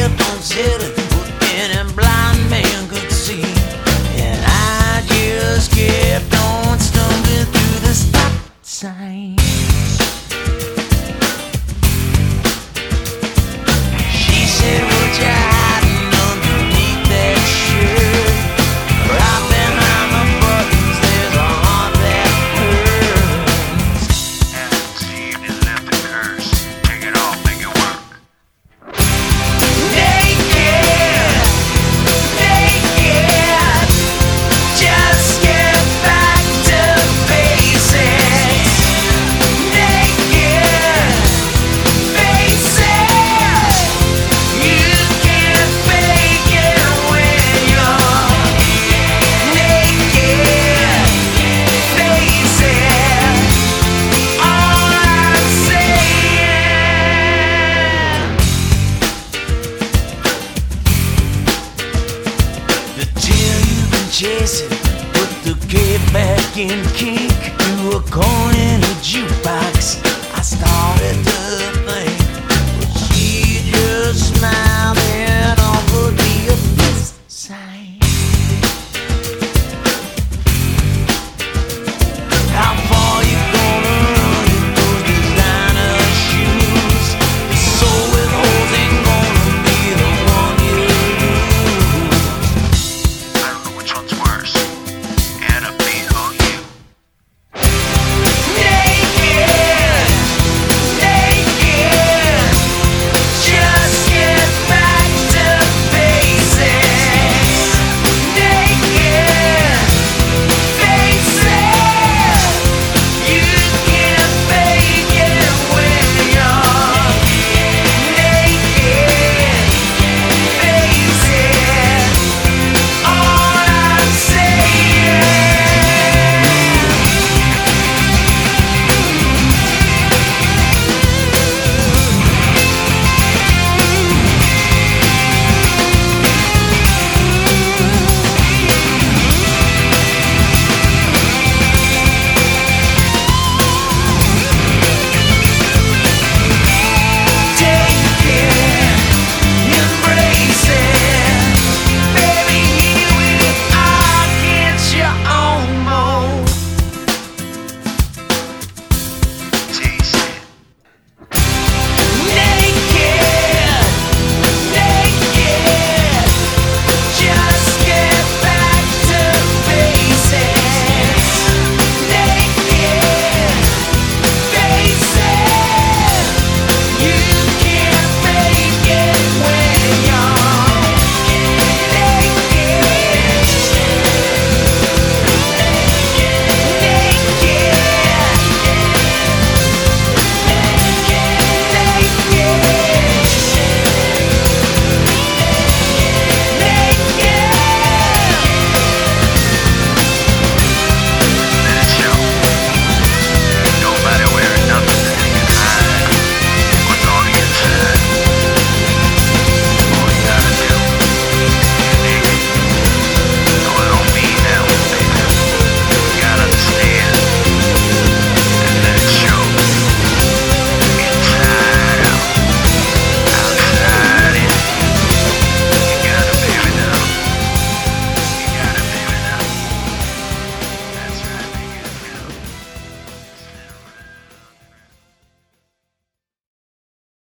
kept on sailing, what any blind man could see. And I just kept on stumbling through the stop sign. She said, "What you hiding underneath that shirt? Wrapping on the buttons, there's a heart that hurts." Hasn't deceived and left a curse. Take it off, make it work. Naked, naked, just get back to basics. Naked faces, you can't fake it when you're naked faces. All I'm saying. The tail you've been chasing put the cape back in kink. You were calling a jukebox. I started to